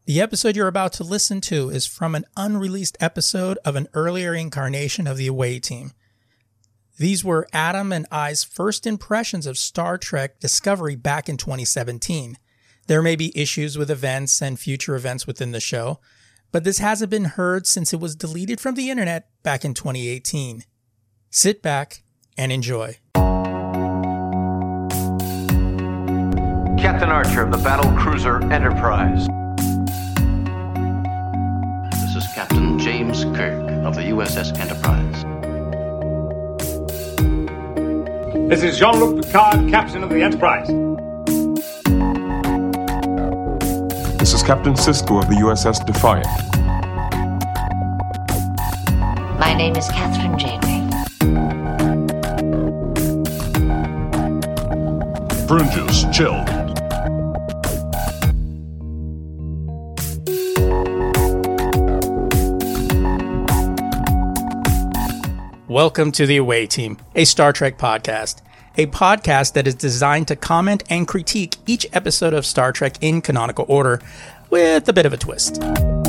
The episode you're about to listen to is from an unreleased episode of an earlier incarnation of the Away Team. These were Adam and I's first impressions of Star Trek Discovery back in 2017. There may be issues with events and future events within the show, but this hasn't been heard since it was deleted from the internet back in 2018. Sit back and enjoy. Captain Archer of the battle cruiser Enterprise. This is Captain James Kirk of the USS Enterprise. This is Jean-Luc Picard, Captain of the Enterprise. This is Captain Sisko of the USS Defiant. My name is Catherine Janeway. Prune juice, chill. Welcome to the Away Team, a Star Trek podcast. A podcast that is designed to comment and critique each episode of Star Trek in canonical order, with a bit of a twist.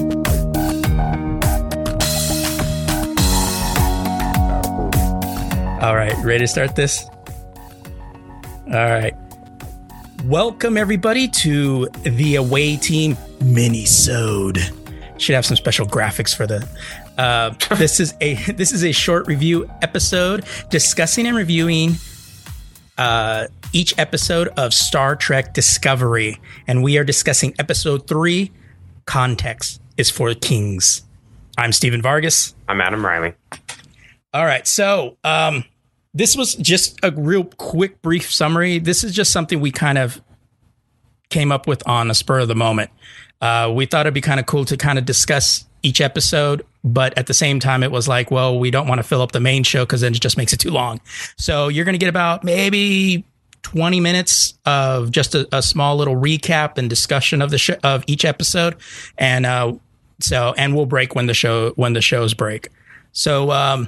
All right, ready to start this? All right. Welcome, everybody, to the Away Team mini-sode. Should have some special graphics for the... This is a short review episode discussing and reviewing each episode of Star Trek Discovery, and we are discussing episode 3. Context is for Kings. I'm Steven Vargas. I'm Adam Riley. All right, so this was just a real quick, brief summary. This is just something we kind of came up with on a spur of the moment. We thought it'd be kind of cool to kind of discuss each episode, but at the same time, it was like, well, we don't want to fill up the main show because then it just makes it too long. So you're going to get about maybe 20 minutes of just a small little recap and discussion of the of each episode, and we'll break when the shows break. And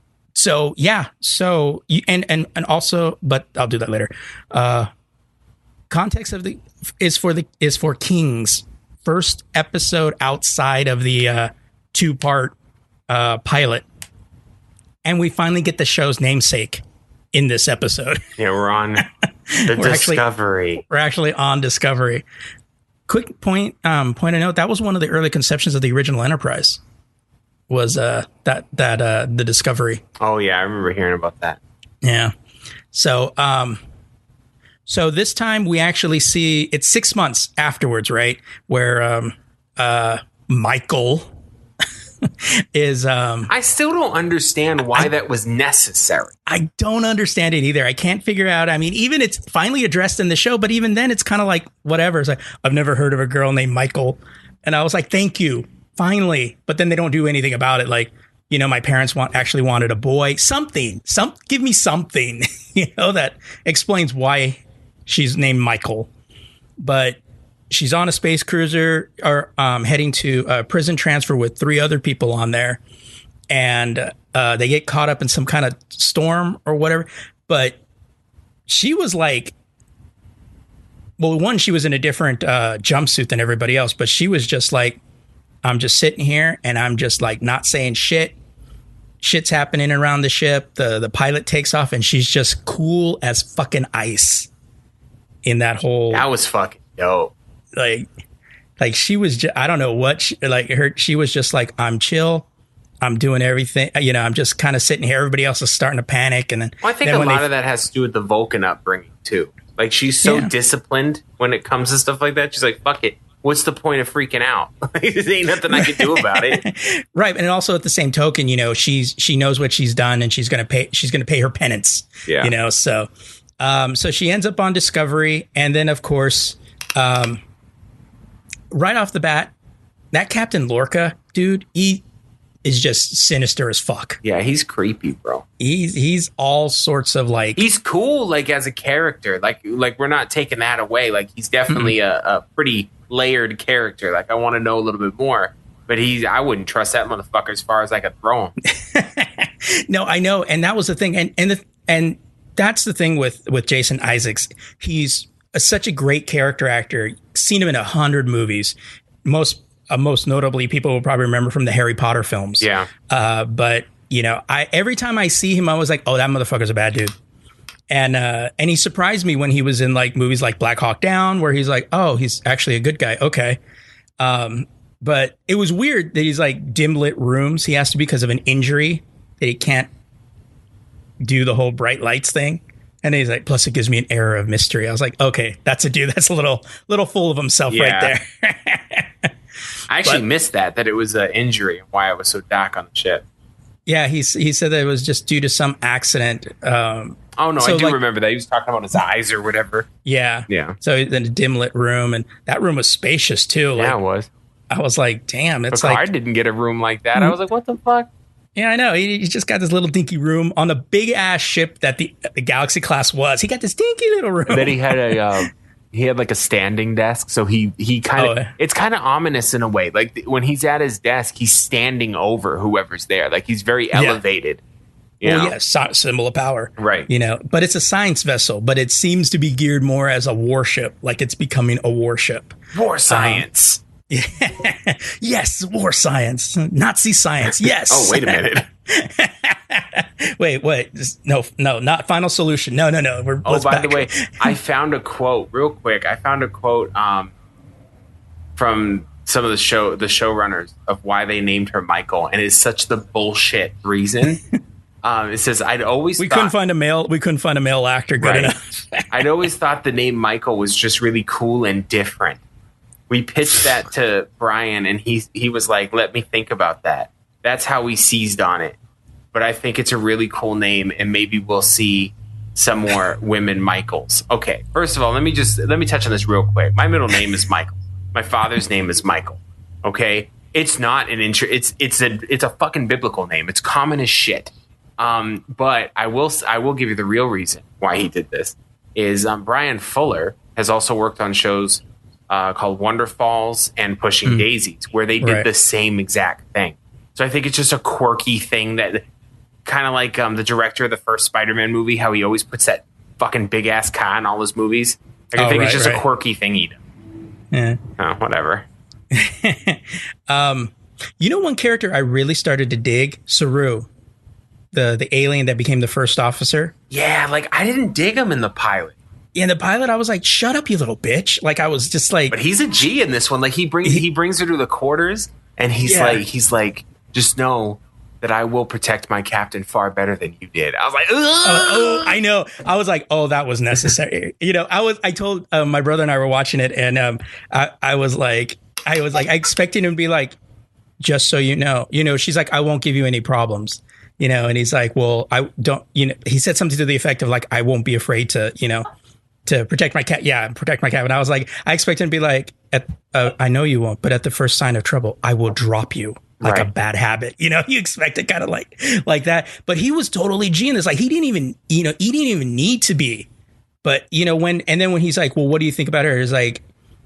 also, but I'll do that later. Context is for Kings. First episode outside of the 2-part pilot, and we finally get the show's namesake in this episode. Yeah, we're on the Discovery. We're actually on Discovery. Quick point of note: that was one of the early conceptions of the original Enterprise. Was the Discovery? Oh yeah, I remember hearing about that. Yeah. So this time we actually see it's 6 months afterwards, right? Where Michael is. I still don't understand why that was necessary. I don't understand it either. I can't figure out. I mean, even it's finally addressed in the show, but even then, it's kind of like whatever. It's like, I've never heard of a girl named Michael, and I was like, thank you, finally. But then they don't do anything about it. Like, you know, my parents actually wanted a boy. Give me something, that explains why she's named Michael. But she's on a space cruiser or heading to a prison transfer with 3 other people on there. And they get caught up in some kind of storm or whatever. But she was like, well, one, she was in a different jumpsuit than everybody else. But she was just like, I'm just sitting here and I'm just like not saying shit. Shit's happening around the ship. The pilot takes off and she's just cool as fucking ice. In that whole, that was fucking dope. Like she was just, I don't know what she was just like, I'm chill, I'm doing everything, I'm just kind of sitting here, everybody else is starting to panic. And then I think a lot of that has to do with the Vulcan upbringing too. Like she's so disciplined when it comes to stuff like that. She's like, fuck it, what's the point of freaking out? There ain't nothing I can do about it. Right. And also at the same token, she knows what she's done and she's gonna pay her penance. Yeah. So she ends up on Discovery, and then of course, right off the bat, that Captain Lorca dude, he is just sinister as fuck. Yeah, he's creepy, bro. He's all sorts of like, he's cool, like as a character. Like we're not taking that away. Like he's definitely a pretty layered character. Like I want to know a little bit more. But I wouldn't trust that motherfucker as far as I could throw him. No, I know, and that was the thing, and that's the thing with Jason Isaacs. He's such a great character actor. Seen him in 100 movies. most notably, people will probably remember from the Harry Potter films. Yeah. But every time I see him, I was like, oh, that motherfucker's a bad dude. And he surprised me when he was in like movies like Black Hawk Down, where he's like, oh, he's actually a good guy. Okay. But it was weird that he's like dim lit rooms. He has to be because of an injury that he can't do the whole bright lights thing. And he's like, plus it gives me an air of mystery. I was like, okay, that's a dude that's a little full of himself right there. I actually missed that it was an injury and why I was so dark on the ship. Yeah, he said that it was just due to some accident. Oh, no, I do remember that. He was talking about his eyes or whatever. Yeah. Yeah. So in a dim lit room, and that room was spacious too. Yeah, it was. I was like, damn, it's Picard didn't get a room like that. I was like, what the fuck? Yeah, I know. He just got this little dinky room on the big ass ship that the Galaxy class was. He got this dinky little room. Then he had like a standing desk, so he kind of it's kind of ominous in a way. Like when he's at his desk, he's standing over whoever's there. Like he's very elevated. Yeah, symbol of power. Right. But it's a science vessel, but it seems to be geared more as a warship, like it's becoming a warship. War science. Yes, war science. Nazi science. Yes. Oh, wait a minute. Wait. No, not Final Solution. No. By the way, I found a quote real quick. From some of the showrunners of why they named her Michael, and it's such the bullshit reason. It says, we couldn't find a male actor good enough. I'd always thought the name Michael was just really cool and different. We pitched that to Brian, and he was like, let me think about that. That's how we seized on it. But I think it's a really cool name, and maybe we'll see some more women Michaels. Okay, first of all, let me touch on this real quick. My middle name is Michael. My father's name is Michael. Okay? It's not an it's a fucking biblical name. It's common as shit. But I will give you the real reason why he did this is Brian Fuller has also worked on shows called Wonder Falls and Pushing Daisies, where they did the same exact thing. So I think it's just a quirky thing that kind of like the director of the first Spider-Man movie, how he always puts that fucking big ass car in all his movies. Like, I think it's just a quirky thing he does. Yeah. Oh, whatever. One character I really started to dig? Saru. The alien that became the first officer. Yeah, like I didn't dig him in the pilot. In the pilot, I was like, "Shut up, you little bitch!" Like I was just like, but he's a G in this one. Like he brings her to the quarters, and he's like, just know that I will protect my captain far better than you did. I was like, I know. I was like, oh, that was necessary. I told my brother and I were watching it, and I was like, I expected him to be like, just so you know, she's like, I won't give you any problems. And he's like, well, I don't, he said something to the effect of like, I won't be afraid to, to protect my cat. Yeah, protect my cat. And I was like, I expect him to be like, I know you won't, but at the first sign of trouble, I will drop you like a bad habit. You expect it kind of like that. But he was totally G in this. Like he didn't even need to be. But, when he's like, well, what do you think about her? Is like,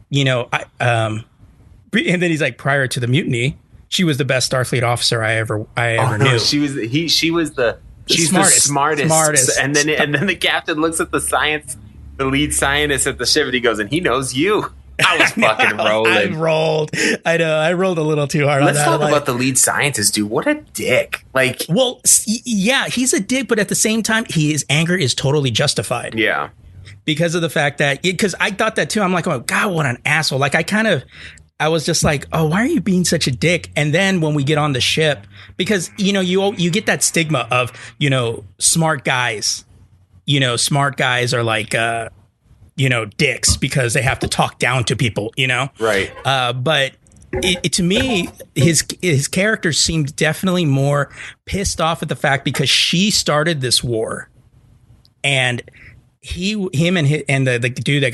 and then he's like, prior to the mutiny, she was the best Starfleet officer I ever knew. She's the smartest. And then the captain looks at the lead scientist at the ship, and he goes, and he knows you. I was fucking rolling. I know. I rolled a little too hard. Let's talk about the lead scientist, dude. What a dick. Like, well, yeah, he's a dick, but at the same time, his anger is totally justified. Yeah. Because of the fact that, because I thought that too. I'm like, oh God, what an asshole. Like I was just like, oh, why are you being such a dick? And then when we get on the ship, because, you get that stigma of, smart guys. Smart guys are like, dicks because they have to talk down to people, Right. But to me, his character seemed definitely more pissed off at the fact because she started this war. And him and the dude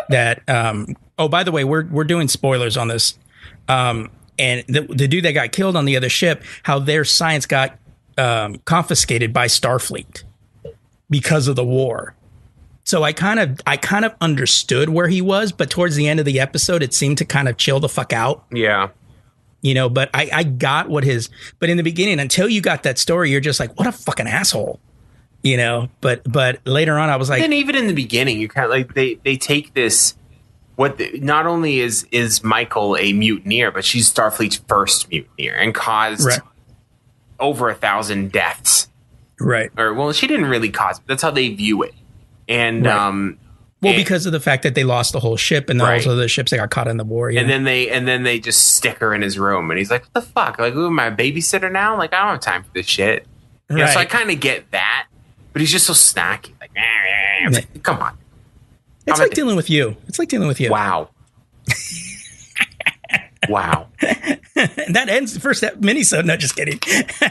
oh, by the way, we're doing spoilers on this. And the dude that got killed on the other ship, how their science got confiscated by Starfleet because of the war. So I kind of understood where he was, but towards the end of the episode, it seemed to kind of chill the fuck out. Yeah. But I got but in the beginning, until you got that story, you're just like, what a fucking asshole. But later on I was like, and even in the beginning, you kind of like, they take this not only is Michael a mutineer, but she's Starfleet's first mutineer and caused over 1,000 deaths. Right. Or, well, she didn't really cause it. That's how they view it. And, well, because of the fact that they lost the whole ship and also the ships that got caught in the war. And then they just stick her in his room, and he's like, "What the fuck? Like, who am I, a babysitter now? Like, I don't have time for this shit." You know, so I kind of get that, but he's just so snacky. Like, come on. It's like dealing with you. It's like dealing with you. Wow. Wow. And that ends the first minisode. No, just kidding.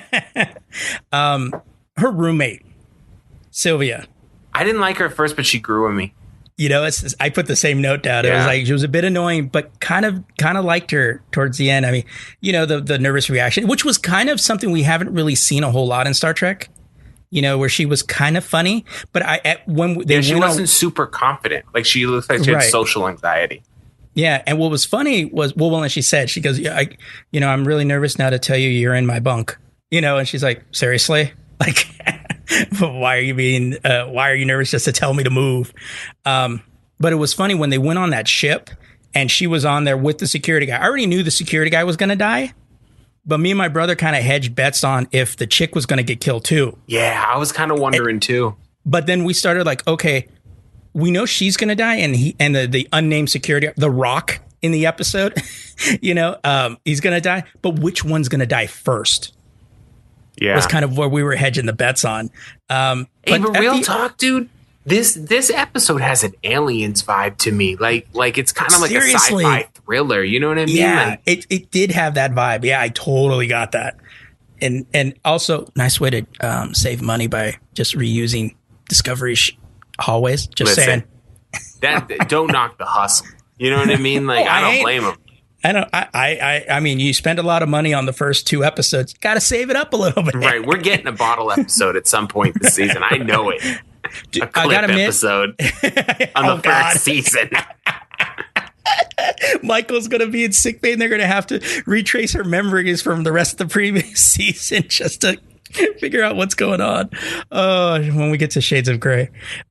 Her roommate, Sylvia. I didn't like her at first, but she grew on me. You know, I put the same note down. It was like she was a bit annoying, but kind of liked her towards the end. I mean, you know, the nervous reaction, which was kind of something we haven't really seen a whole lot in Star Trek. You know, where she was kind of funny, but she wasn't super confident. Like, she looks like she had social anxiety. Yeah, and what was funny was, well, and she said, she goes, "Yeah, I'm really nervous now to tell you you're in my bunk." You know, and she's like, "Seriously? Like, why are you nervous just to tell me to move?" But it was funny when they went on that ship and she was on there with the security guy. I already knew the security guy was going to die, but me and my brother kind of hedged bets on if the chick was going to get killed too. Yeah, I was kind of wondering too. But then we started like, okay, we know she's going to die, and the unnamed security, the Rock in the episode, you know, he's going to die, but which one's going to die first? Yeah, was kind of where we were hedging the bets on. But real talk, dude. This episode has an Aliens vibe to me. Like it's kind of like a sci-fi thriller. You know what I mean? Yeah, it did have that vibe. Yeah, I totally got that. And also, nice way to save money by just reusing Discovery hallways. Just saying. That don't knock the hustle. You know what I mean? Like, I don't blame them. I mean, you spend a lot of money on the first 2 episodes. Got to save it up a little bit. Right. We're getting a bottle episode at some point this season. I know it. A clip episode on the first season. Michael's going to be in sickbay, and they're going to have to retrace her memories from the rest of the previous season just to figure out what's going on. When we get to Shades of Grey.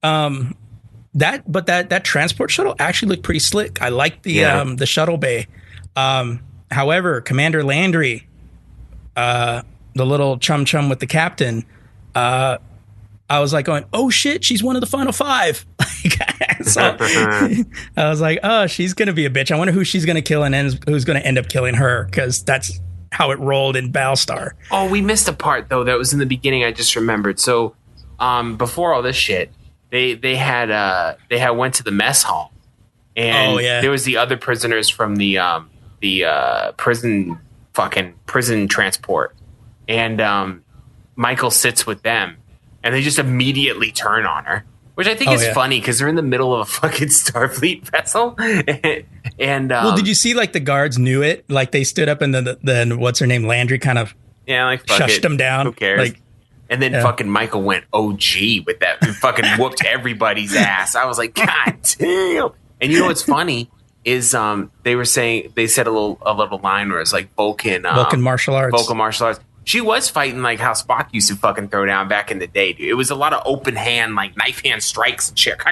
That transport shuttle actually looked pretty slick. I like the shuttle bay. However, Commander Landry, the little chum with the captain, I was like going, "Oh shit, she's one of the final 5." So I was like, "Oh, she's gonna be a bitch. I wonder who she's gonna kill and who's gonna end up killing her," because that's how it rolled in Battlestar. Oh, we missed a part though that was in the beginning. I just remembered. So, before all this shit, they went to the mess hall, and there was the other prisoners from the prison transport, and Michael sits with them, and they just immediately turn on her, which I think is funny because they're in the middle of a fucking Starfleet vessel. And well, did you see like the guards knew it? Like they stood up and then what's her name, Landry, kind of shushed them down. Who cares? Like, and then fucking Michael went OG with that and fucking whooped everybody's ass. I was like, God damn. And you know what's funny is they said a little line where it's like Vulcan martial arts. She was fighting like how Spock used to fucking throw down back in the day, dude. It was a lot of open hand, like knife hand strikes and shit.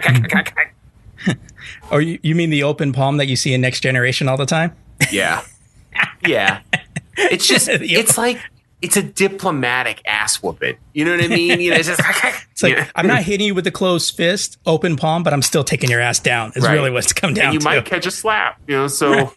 Or you mean the open palm that you see in Next Generation all the time? Yeah. Yeah. It's just, it's a diplomatic ass whooping. You know what I mean? You know, it's just it's like, I'm not hitting you with a closed fist, open palm, but I'm still taking your ass down. Is really what's come down to. And you might catch a slap, you know, so.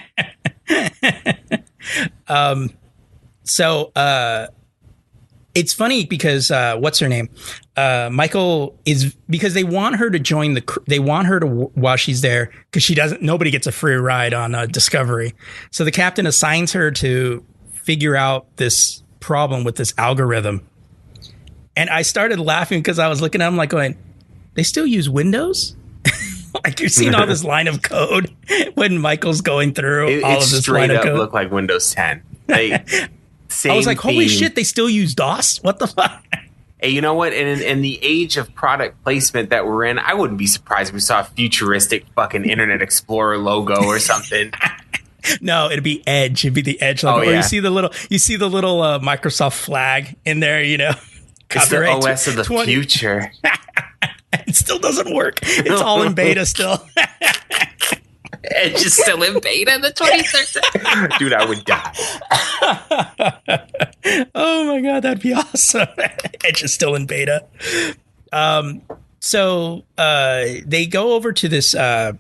So it's funny because what's her name? Michael is, because they want her to join they want her to, while she's there, because nobody gets a free ride on Discovery. So the captain assigns her to figure out this problem with this algorithm. And I started laughing because I was looking at him like going, they still use Windows? Like you're seeing all this line of code when Michael's going through all of this line of code. It straight up looked like Windows 10. I was like, holy shit, they still use DOS? What the fuck? Hey, you know what? In the age of product placement that we're in, I wouldn't be surprised if we saw a futuristic fucking Internet Explorer logo or something. No, it'd be Edge. It'd be the Edge logo. Or you see the little Microsoft flag in there, you know. It's the OS of the future. It still doesn't work. It's all in beta still. Edge is still in beta in the 2013. Dude, I would die. Oh my god, that'd be awesome. Edge is still in beta. So they go over to this.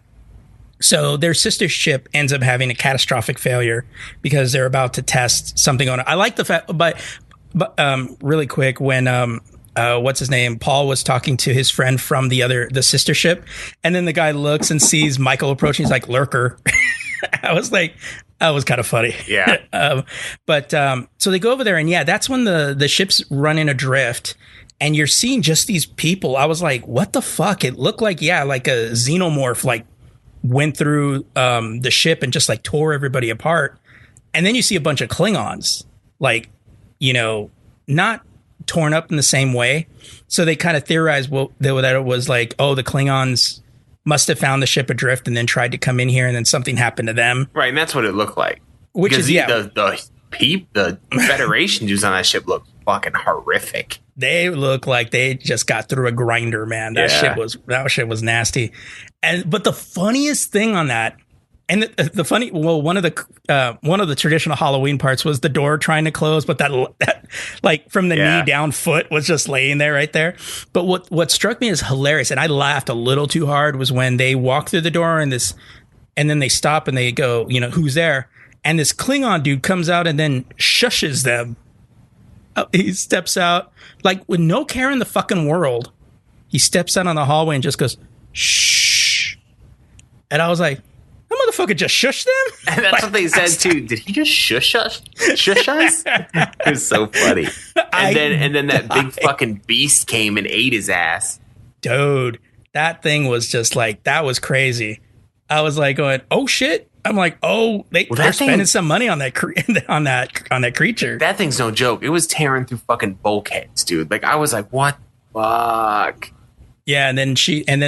So their sister ship ends up having a catastrophic failure because they're about to test something on it. I like the fact, but really quick, when what's his name? Paul was talking to his friend from the sister ship, and then the guy looks and sees Michael approaching. He's like, "Lurker." I was like, that was kind of funny. Yeah. So they go over there, and yeah, that's when the ship's running adrift, and you're seeing just these people. I was like, what the fuck? It looked like, like a xenomorph, like went through the ship and just like tore everybody apart. And then you see a bunch of Klingons, like, not torn up in the same way. So they kind of theorized that it was like, oh, the Klingons must have found the ship adrift and then tried to come in here, and then something happened to them. Right, and that's what it looked like. Which because is, the Federation dudes on that ship looked fucking horrific. They look like they just got through a grinder, man. That shit was nasty. But the funniest thing on that, and one of the traditional Halloween parts was the door trying to close, but that like from the knee down foot was just laying there right there. But what struck me as hilarious, and I laughed a little too hard, was when they walk through the door and then they stop and they go, who's there? And this Klingon dude comes out and then shushes them. He steps out like with no care in the fucking world. He steps out on the hallway and just goes, shh. And I was like, that motherfucker just shushed them? And that's what they said too. Did he just shush us? Shush us? It was so funny. And then that big fucking beast came and ate his ass. Dude, that thing was just like, that was crazy. I was like going, oh shit. I'm like, oh, they're spending some money on that on that creature. That thing's no joke. It was tearing through fucking bulkheads, dude. Like I was like, what the fuck? Yeah, and then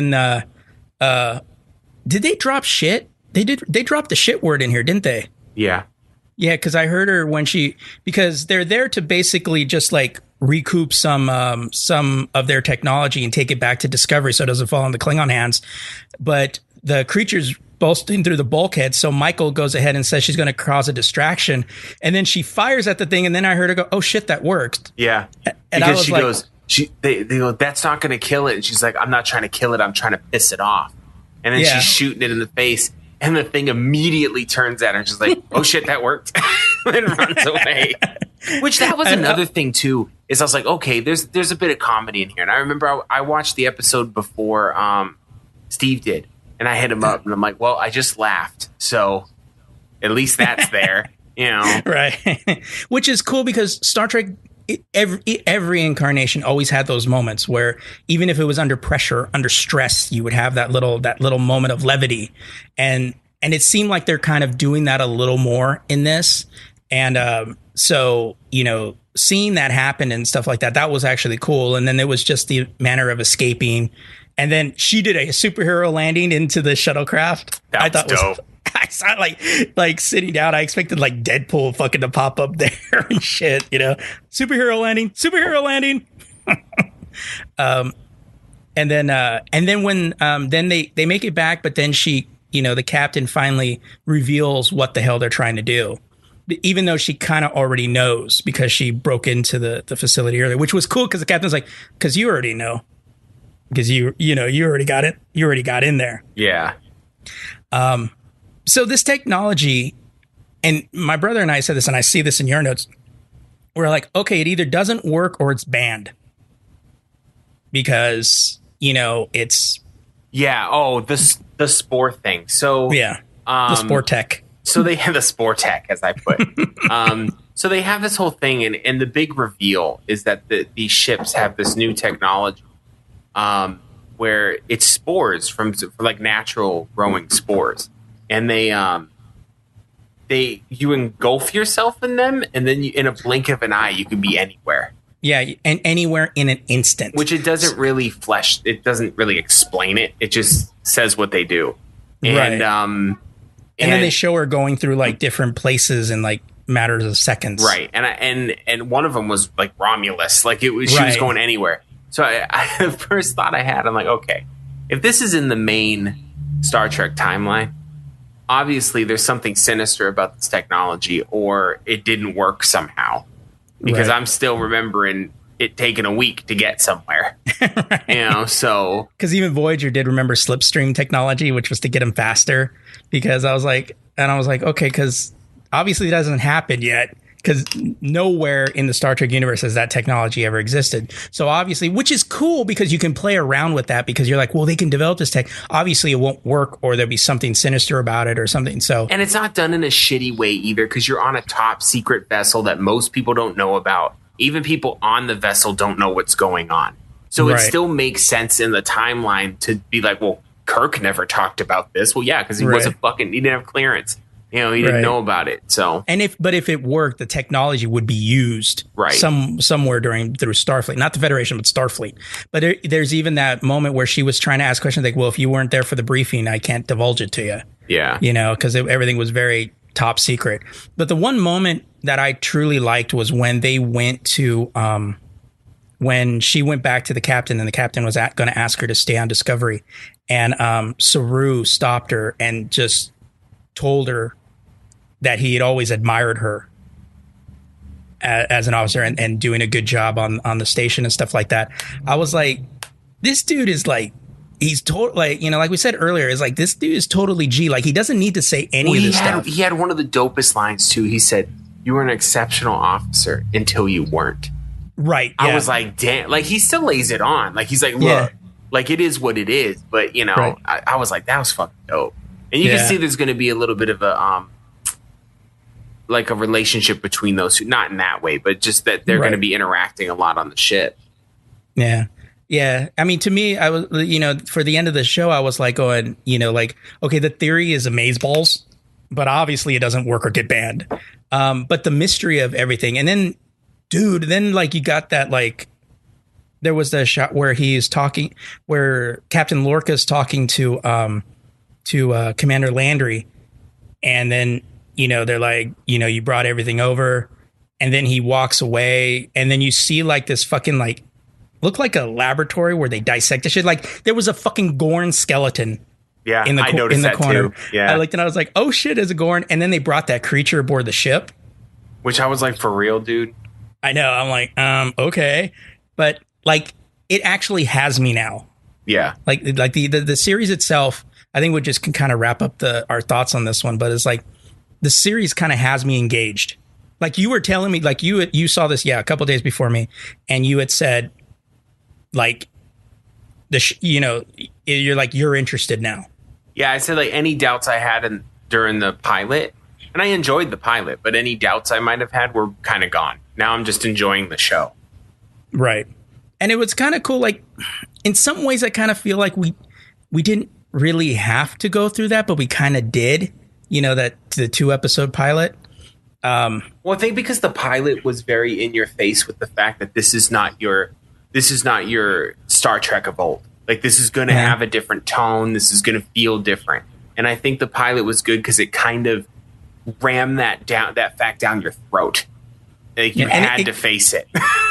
did they drop shit? They dropped the shit word in here, didn't they? Yeah. Yeah, because I heard her because they're there to basically just like recoup some of their technology and take it back to Discovery so it doesn't fall in the Klingon hands. But the creature's busting through the bulkhead, so Michael goes ahead and says she's going to cause a distraction, and then she fires at the thing, and then I heard her go, "Oh shit, that worked." Yeah, and because she goes, they go, "That's not going to kill it," and she's like, "I'm not trying to kill it, I'm trying to piss it off," and then she's shooting it in the face, and the thing immediately turns at her, and she's like, "Oh shit, that worked," and runs away. Which that was another thing too. Is I was like, okay, there's a bit of comedy in here, and I remember I watched the episode before Steve did. And I hit him up, and I'm like, well, I just laughed. So at least that's there, Right. Which is cool because Star Trek, every incarnation always had those moments where even if it was under pressure, under stress, you would have that little moment of levity. And it seemed like they're kind of doing that a little more in this. And so, seeing that happen and stuff like that was actually cool. And then there was just the manner of escaping. And then she did a superhero landing into the shuttlecraft. I thought dope. I saw like sitting down. I expected like Deadpool fucking to pop up there and shit, Superhero landing. And then when then they make it back, but then she, the captain finally reveals what the hell they're trying to do. Even though she kind of already knows because she broke into the facility earlier, which was cool because the captain's like, because you already know. Because you already got it. You already got in there. Yeah. So this technology, and my brother and I said this, and I see this in your notes. We're like, okay, it either doesn't work or it's banned because it's the spore thing. So the spore tech. So they have the spore tech, as I put. So they have this whole thing, and the big reveal is that these ships have this new technology. Where it's spores from like natural growing spores, and you engulf yourself in them, and then in a blink of an eye you can be anywhere. Yeah, and anywhere in an instant. Which it doesn't really it doesn't really explain it. It just says what they do. And right. And then they show her going through like different places in like matters of seconds. Right. And one of them was like Romulus. Like she was going anywhere. So the first thought I had, I'm like, okay, if this is in the main Star Trek timeline, obviously there's something sinister about this technology, or it didn't work somehow. Because Right. I'm still remembering it taking a week to get somewhere. So Because even Voyager did remember slipstream technology, which was to get them faster. Because I was like, okay, because obviously it hasn't happened yet. Because nowhere in the Star Trek universe has that technology ever existed. So obviously, which is cool because you can play around with that because you're like, well, they can develop this tech. Obviously, it won't work or there'll be something sinister about it or something. So, and it's not done in a shitty way either, because you're on a top secret vessel that most people don't know about. Even people on the vessel don't know what's going on. So Right. it still makes sense in the timeline to be like, well, Kirk never talked about this. Well, yeah, because he wasn't he didn't have clearance. He didn't Right. know about it. So, and if it worked, the technology would be used Right. somewhere through Starfleet, not the Federation, but Starfleet. But there's even that moment where she was trying to ask questions like, well, if you weren't there for the briefing, I can't divulge it to you. yeah. Because everything was very top secret. But the one moment that I truly liked was when they went to, when she went back to the captain and the captain was going to ask her to stay on Discovery. And Saru stopped her and just told her that he had always admired her as an officer and doing a good job on the station and stuff like that. I was like, this dude is like, he's totally like we said earlier, is like, this dude is totally G. Like, he doesn't need to say any of this stuff. He had one of the dopest lines too. He said, "You were an exceptional officer until you weren't." Right. I yeah. was like, damn. Like, he still lays it on. Like, he's like, look, Yeah. like, it is what it is. But, Right. I was like, that was fucking dope. And you Yeah. can see there's going to be a little bit of a, like a relationship between those two. Not in that way, but just that they're Right. going to be interacting a lot on the ship. Yeah. Yeah. I mean, to me, I was, for the end of the show, I was like going, okay, the theory is amazeballs, but obviously it doesn't work or get banned. But the mystery of everything. And then, dude, like you got that, like, there was the shot where he's talking, where Captain Lorca's talking to Commander Landry. And then, they're like, you brought everything over. And then he walks away. And then you see like this fucking like, looked like a laboratory where they dissected shit. Like there was a fucking Gorn skeleton Yeah, in the I noticed that corner. too. Yeah. I looked and I was like, oh shit, is a Gorn. And then they brought that creature aboard the ship. Which I was like, for real, dude? I know. I'm like, okay. But like, it actually has me now. Yeah. Like the series itself, I think we just can kind of wrap up our thoughts on this one. But it's like, the series kind of has me engaged. Like you were telling me, like you saw this, a couple days before me, and you had said, like, you're like, you're interested now. Yeah, I said like any doubts I had during the pilot, and I enjoyed the pilot, but any doubts I might have had were kind of gone. Now I'm just enjoying the show. Right. And it was kind of cool. Like in some ways, I kind of feel like we didn't really have to go through that, but we kind of did, that the 2-episode pilot. Well, I think because the pilot was very in your face with the fact that this is not your Star Trek of old. Like, this is going to have a different tone. This is going to feel different. And I think the pilot was good because it kind of rammed that fact down your throat. Like, you had to face it.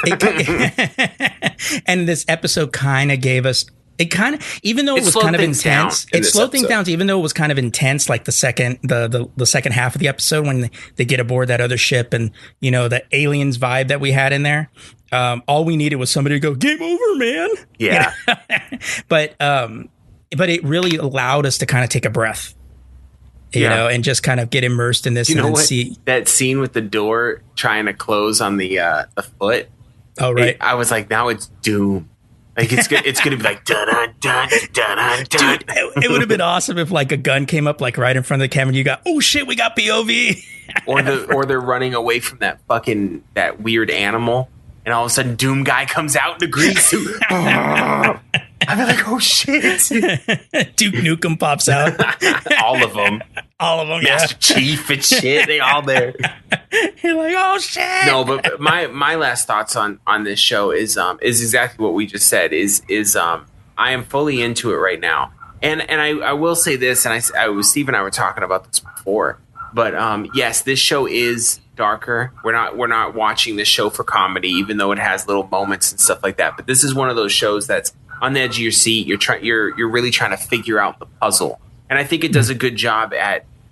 And this episode kind of gave us, even though it was kind of intense, it slowed things down, even though it was kind of intense, like the second half of the episode when they get aboard that other ship and, the aliens vibe that we had in there. All we needed was somebody to go, game over, man. Yeah. But it really allowed us to kind of take a breath, you know, and just kind of get immersed in this. You know and what? See that scene with the door trying to close on the foot. Oh, right. I was like, now it's doom. Like it's gonna be like dun dun dun dun dun. Dude, it would have been awesome if like a gun came up like right in front of the camera and you got, oh shit, we got POV. or they're running away from that weird animal, and all of a sudden Doom guy comes out in a green suit. I'd be like, oh shit. Duke Nukem pops out. All of them. Master Chief and shit. They all there. You're like, oh shit. No, but my last thoughts on this show is exactly what we just said. Is I am fully into it right now, and I will say this, and Steve and I were talking about this before, but yes, this show is darker. We're not watching this show for comedy, even though it has little moments and stuff like that. But this is one of those shows that's on the edge of your seat. You're really trying to figure out the puzzle, and I think it does a good job at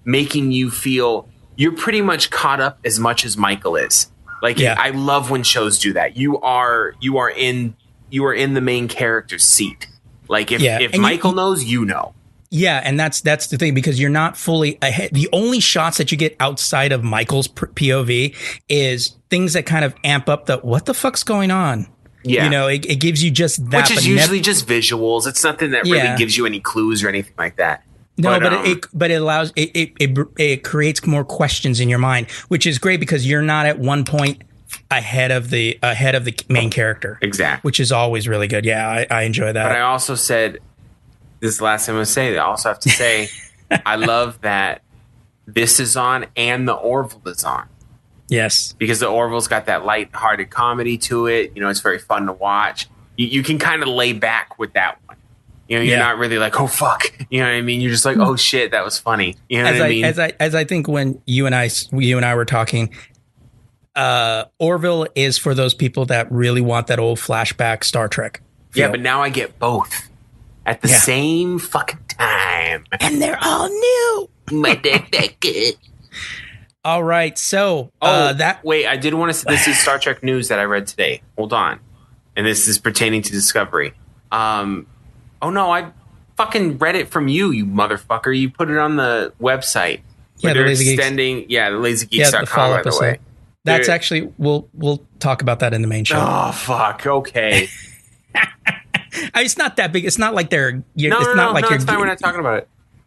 making you feel you're pretty much caught up as much as Michael is. Like, I love when shows do that. You are in the main character's seat. Like, if Michael knows, you know. Yeah, and that's the thing, because you're not fully ahead. The only shots that you get outside of Michael's POV is things that kind of amp up the what the fuck's going on. Yeah, you know, it gives you just that, which is usually just visuals. It's nothing that really gives you any clues or anything like that. No, but it allows it creates more questions in your mind, which is great because you're not at one point ahead of the main character. Exactly, which is always really good. Yeah, I enjoy that. But I also said. This is the last thing I'm going to say. I also have to say, I love that this is on and the Orville is on. Yes. Because the Orville's got that light-hearted comedy to it. You know, it's very fun to watch. You can kind of lay back with that one. You know, you're not really like, oh, fuck. You know what I mean? You're just like, oh, shit, that was funny. You know what I mean? As I think when you and I were talking, Orville is for those people that really want that old flashback Star Trek feel. Yeah, but now I get both. At the same fucking time. And they're all new. My deck that good. All right, so wait, I did want to say this is Star Trek news that I read today. Hold on. And this is pertaining to Discovery. Oh no, I fucking read it from you motherfucker. You put it on the website. Yeah, the Lazy extending, Geeks. Yeah, the lazygeeks.com, by the way. That's actually we'll talk about that in the main show. Oh fuck, okay. It's not that big. It's not like they're. It's fine. We're not talking about it.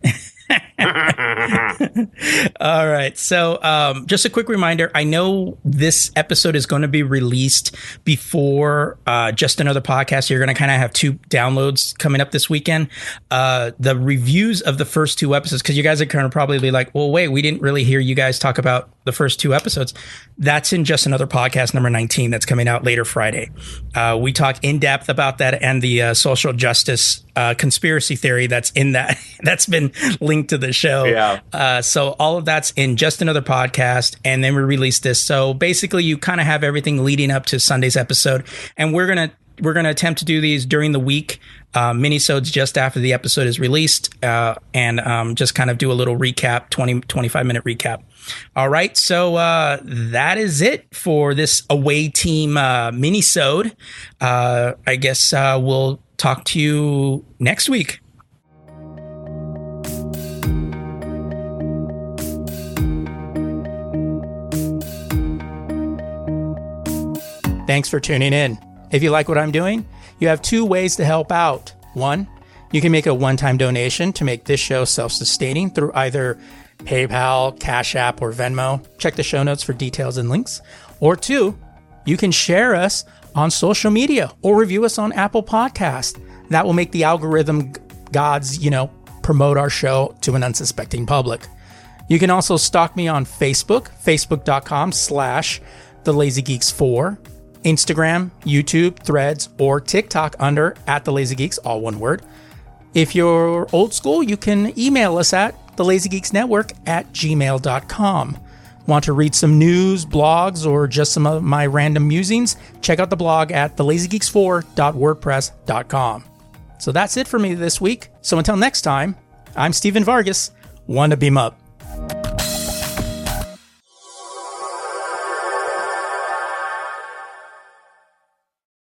All right. So just a quick reminder. I know this episode is going to be released before Just Another Podcast. You're going to kind of have 2 downloads coming up this weekend. The reviews of the first 2 episodes, because you guys are going to probably be like, well, wait, we didn't really hear you guys talk about the first 2 episodes. That's in Just Another Podcast number 19. That's coming out later Friday. We talk in depth about that and the social justice conspiracy theory that's in that. That's been linked to the show. Yeah. So all of that's in Just Another Podcast, and then we release this. So basically, you kind of have everything leading up to Sunday's episode, and we're gonna attempt to do these during the week, minisodes just after the episode is released, and just kind of do a little recap, 25 minute recap. All right, so that is it for this away team minisode. I guess we'll talk to you next week. Thanks for tuning in. If you like what I'm doing, you have 2 ways to help out. 1, you can make a one-time donation to make this show self-sustaining through either PayPal, Cash App, or Venmo. Check the show notes for details and links. Or 2, you can share us on social media or review us on Apple Podcasts. That will make the algorithm gods, promote our show to an unsuspecting public. You can also stalk me on Facebook, facebook.com/TheLazyGeeks4. Instagram, YouTube, Threads, or TikTok under @TheLazyGeeks, all one word. If you're old school, you can email us at thelazygeeksnetwork@gmail.com. Want to read some news, blogs, or just some of my random musings? Check out the blog at thelazygeeks4.wordpress.com. So that's it for me this week. So until next time, I'm Steven Vargas. One to beam up.